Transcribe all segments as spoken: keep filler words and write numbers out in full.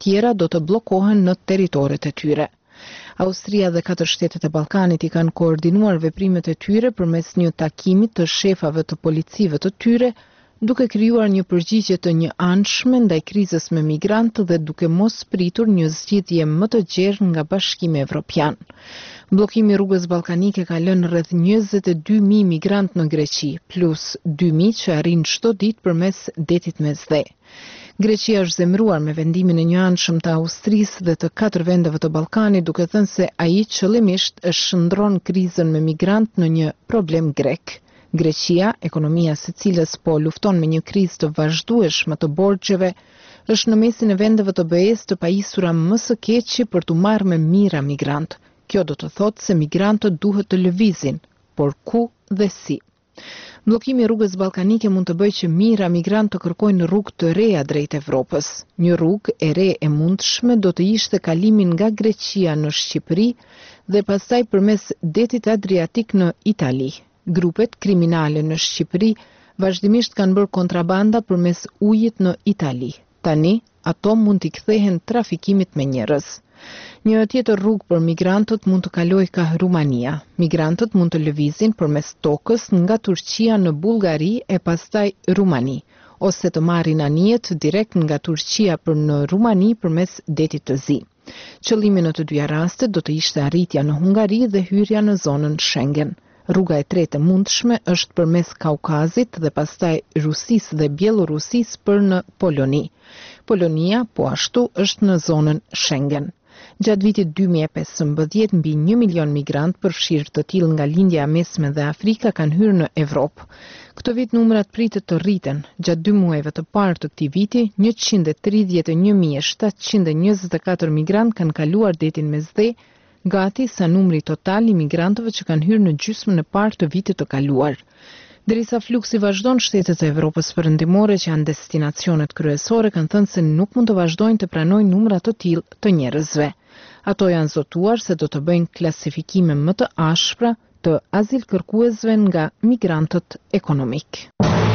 tjera do të bllokohen në territoret e tyre. Austria dhe katër shtetet e Ballkanit i kanë koordinuar veprimet e tyre përmes një takimi të shefave të policive të tyre, duke krijuar një përgjigje të njëanshme ndaj krizës me migrantë dhe duke mos pritur një zgjidhje më të gjerë nga Bashkimi Evropian. Bllokimi i rrugës ballkanike ka lënë rreth njëzet e dy mijë migrantë në Greqi, plus dy mijë që arrin çdo ditë përmes detit Mesdhe. Greqia është zemëruar me vendimin e njëanshëm të Austrisë dhe të katër vendeve të Ballkanit, duke thënë se ai qëllimisht e shndron krizën me migrantë në një problem grek. Greqia, ekonomia së cilës po lufton me një krizë të vazhdueshme të borxheve, është në mesin e vendeve të B E-s të pajisura më së keqi për t'u marrë me mira migrantë. Kjo do të thotë se migrantët duhet të lëvizin, por ku dhe si? Bllokimi i rrugës ballkanike mund të bëjë që mijëra migrantë të kërkojnë rrugë të reja drejt Evropës. Një rrugë e re e mundshme do të ishte kalimi nga Greqia në Shqipëri dhe pastaj përmes detit Adriatik në Itali. Grupet kriminale në Shqipëri vazhdimisht kanë bërë kontrabanda përmes ujit në Itali. Tani, ato mund t'i kthehen trafikimit me njerëz. Një tjetër rrugë për migrantët mund të kalojë ka Rumania. Migrantët mund të lëvizin përmes tokës nga Turqia në Bullgari e pastaj Rumani, ose të marrin anijet direkt nga Turqia për në Rumani përmes detit të Zi. Qëllimi në të dyja rastet do të ishte arritja në Hungari dhe hyrja në zonën Schengen. Rruga e tretë e mundshme është përmes Kaukazit dhe pastaj Rusisë dhe Bielorusisë për në Poloni. Polonia, po ashtu, është në zonën Schengen. Gjatë vitit dy mijë e pesëmbëdhjetë, mbi një milion migrant përfshirë të tillë nga lindja e mesme dhe Afrika kanë hyrë në Evropë. Këtë vit numrat pritet të rriten. Gjatë dy muajve të parë të këtij viti, njëqind e tridhjetë e një mijë shtatëqind e njëzet e katër migrant kanë kaluar detin Mesdhe, gati sa numri total i migrantëve që kanë hyrë në gjysmën e parë të vitit të kaluar. Derisa fluksi vazhdon, shtetet e Evropës perëndimore që janë destinacionet kryesore kanë thënë se nuk mund të vazhdojnë të pranojnë numra të tillë të njerëzve. Ato janë zotuar se do të bëjnë klasifikime më të ashpra të azilkërkuesve nga migrantët ekonomik.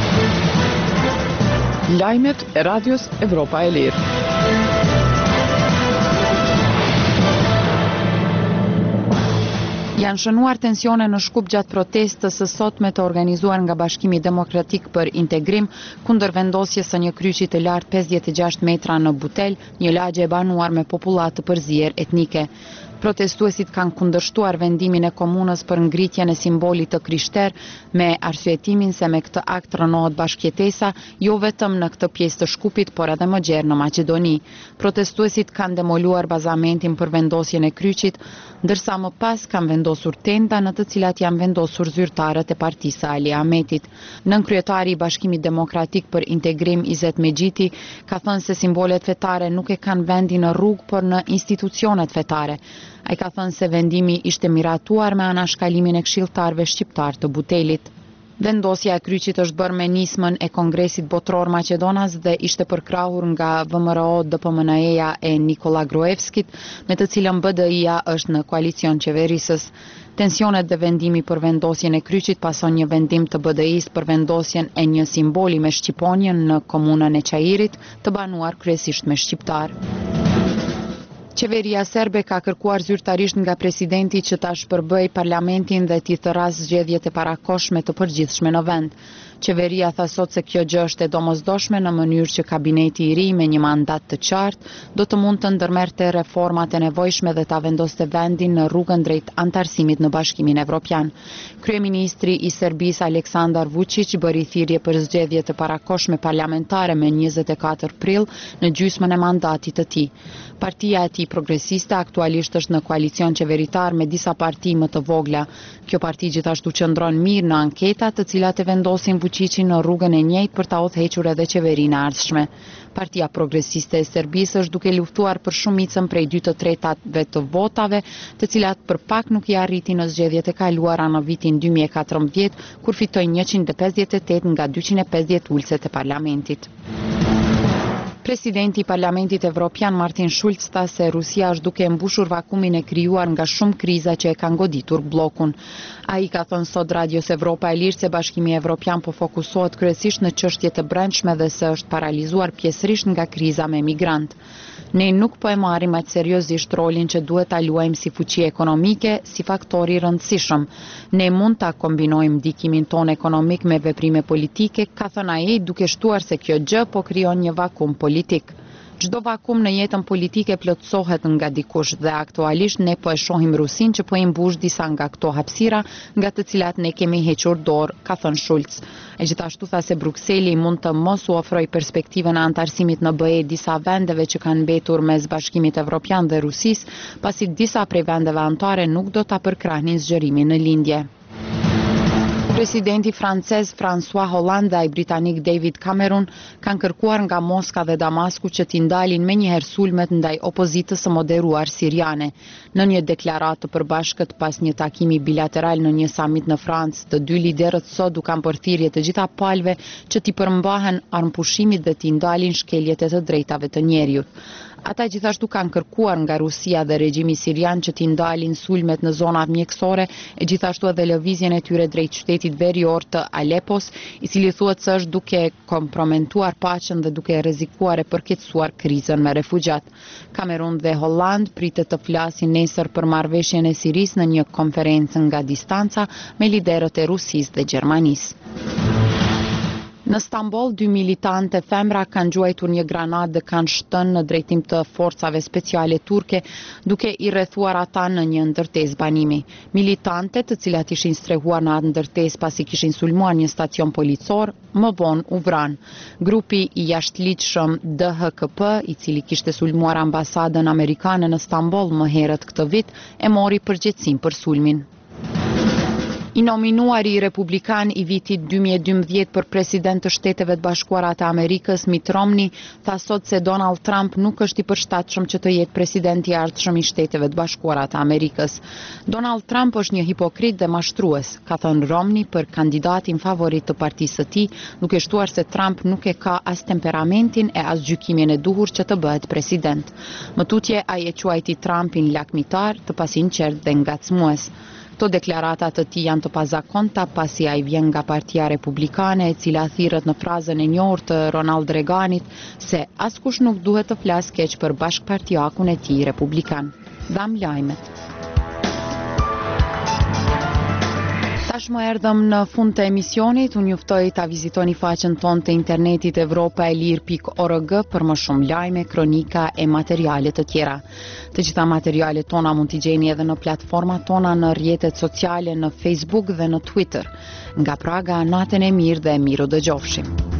Lajmet e Radios Evropa e Lirë. Janë shënuar tensione në Shkup gjatë protestës së sotme të organizuar nga Bashkimi Demokratik për Integrim kundër vendosjes së një kryqi të lartë pesëdhjetë e gjashtë metra në Butel, një lagje e banuar me popullat të përzier etnike. Protestuesit kanë kundërshtuar vendimin e komunës për ngritjen e simbolit të krishter me arsyetimin se me këtë akt rënohet bashkëjetesa jo vetëm në këtë pjesë të Shkupit, por edhe më gjerë në Maqedoni. Protestuesit kanë demoluar bazamentin për vendosjen e kryqit, ndërsa më pas kanë vendosur tenda në të cilat janë vendosur zyrtarët e partisë së Ali Ahmetit. Nënkryetari i Bashkimit Demokratik për Integrim Izet Megjiti ka thënë se simbolet fetare nuk e kanë vendin në rrugë, por në institucionet fetare. Ai ka thënë se vendimi ishte miratuar me anashkalimin e këshilltarëve shqiptar të Butelit. Vendosja e kryqit është bërë me nismën e Kongresit Botror Maqedonas dhe ishte përkrahur nga V M R O D P M N E-ja e Nikola Gruevskit, me të cilën B D I-ja është në koalicion qeverisës. Tensionet dhe vendimi për vendosjen e kryqit pason një vendim të B D I-s për vendosjen e një simboli me shqiponjen në komunën e Çajirit, të banuar kryesisht me shqiptar. Qeveria serbe ka kërkuar zyrtarisht nga presidenti që ta shpërbëj parlamentin dhe t'i thërrasë zgjedhjet e parakohshme të përgjithshme në vend. Qeveria tha sot se kjo gjë është e domosdoshme në mënyrë që kabineti i ri me një mandat të qartë do të mund të ndërmerrte reformat e nevojshme dhe ta vendoste vendin në rrugën drejt antarësimit në Bashkimin Evropian. Kryeministri i Serbisë Aleksandar Vučić bëri thirrje për zgjedhje të parakohshme parlamentare me njëzet e katër prill në gjysmën e mandatit të tij. Partia e tij progresiste aktualisht është në koalicion qeveritar me disa parti më të vogla. Kjo parti gjithashtu qëndron mirë në anketa të cilat e vendosin Vučićin në rrugën e njëjtë për ta udhëhequr edhe qeverinë e ardhshme. Partia Progresiste e Serbisë është duke luftuar për shumicën prej dy të tretave të votave, të cilat për pak nuk i arriti në zgjedhjet e kaluara në vitin dy mijë e katërmbëdhjetë, kur fitoi njëqind e pesëdhjetë e tetë nga dyqind e pesëdhjetë ulëset e parlamentit. Presidenti i Parlamentit Evropian Martin Schulz tha se Rusia është duke mbushur vakumin e krijuar nga shumë kriza që e kanë goditur bllokun. Ai ka thënë sot Radios Evropa e Lirë se Bashkimi Evropian po fokusohet kryesisht në çështje të brendshme dhe se është paralizuar pjesërisht nga kriza me migrant. Ne nuk po e marrim aq seriozisht rolin që duhet ta luajmë si fuqi ekonomike, si faktor i rëndësishëm. Ne mund ta kombinojmë ndikimin ton ekonomik me veprime politike, ka thënë ai, duke shtuar se kjo gjë po krijon një vakum politik. Çdo vakum në jetën politike plotësohet nga dikush dhe aktualisht ne po e shohim Rusin që po i mbush disa nga këto hapësira nga të cilat ne kemi hequr dorë, ka thënë Schulz. E gjithashtu tha se Brukseli mund të mos u ofroj perspektivën e antarësimit në B E disa vendeve që kanë mbetur mes Bashkimit Evropian dhe Rusisë, pasi disa prej vendeve anëtare nuk do ta përkrahnin zgjerimin në lindje. Presidenti francez François Hollande dhe ai britanik David Cameron kanë kërkuar nga Moska dhe Damasku që t'i ndalin menjëherë sulmet ndaj opozitës së moderuar siriane. Në një deklaratë të përbashkët pas një takimi bilateral në një samit në Francë, të dy liderët sot u kanë përthirrje të gjitha palëve që t'i përmbahen armëpushimit dhe t'i ndalin shkeljet e të drejtave të njeriut. Ata gjithashtu kanë kërkuar nga Rusia dhe regjimi sirian që t'i ndalin sulmet në zonat mjekësore e gjithashtu edhe lëvizjen e tyre drejt qytetit verior të Alepos, i cili thuhet se është duke kompromentuar paqen dhe duke rrezikuar e përkeqësuar krizën me refugjat. Cameron dhe Holland pritet të flasin nesër për marrëveshjen e Sirisë në një konferencë nga distanca me liderët e Rusisë dhe Gjermanisë. Në Stamboll, dy militante femra kanë gjuajtur një granat dhe kanë shtënë në drejtim të forcave speciale turke, duke i rrethuar ata në një ndërtesë banimi. Militantet, të cilat ishin strehuar në atë ndërtesë pasi kishin sulmuar një stacion policor, më vonë u vranë. Grupi i jashtëligjshëm D H K P, i cili kishte sulmuar ambasadën amerikane në Stamboll më herët këtë vit, e mori përgjegjësinë për sulmin. I nominuari republikan i vitit dy mijë e dymbëdhjetë për president të Shteteve të Bashkuara të Amerikës, Mitt Romney, tha sot se Donald Trump nuk është i përshtatshëm që të jetë presidenti i ardhshëm i Shteteve të Bashkuara të Amerikës. Donald Trump është një hipokrit dhe mashtrues, ka thënë Romney për kandidatin favorit të partisë së tij, duke shtuar se Trump nuk e ka as temperamentin e as gjykimin e duhur që të bëhet president. Më tutje ai e quajti Trumpin lakmitar, të pasinqert dhe ngacmues. Këto deklarata të tij janë të pazakonta pasi ai vjen nga Partia Republikane, e cila thirrët në frazën e njohur të Ronald Reaganit se askush nuk duhet të flasë keq për bashkëpartiakun e tij republikan. Dham lajmet. Tashmë erdhëm në fund të emisionit, unë juftoj ta vizitoni faqen tonë të internetit europa e lir pikë org për më shumë lajme, kronika e materiale të tjera. Të gjitha materialet tona mund t'i gjeni edhe në platformat tona në rrjetet sociale, në Facebook dhe në Twitter. Nga Praga, natën e mirë dhe miru dëgjofshim.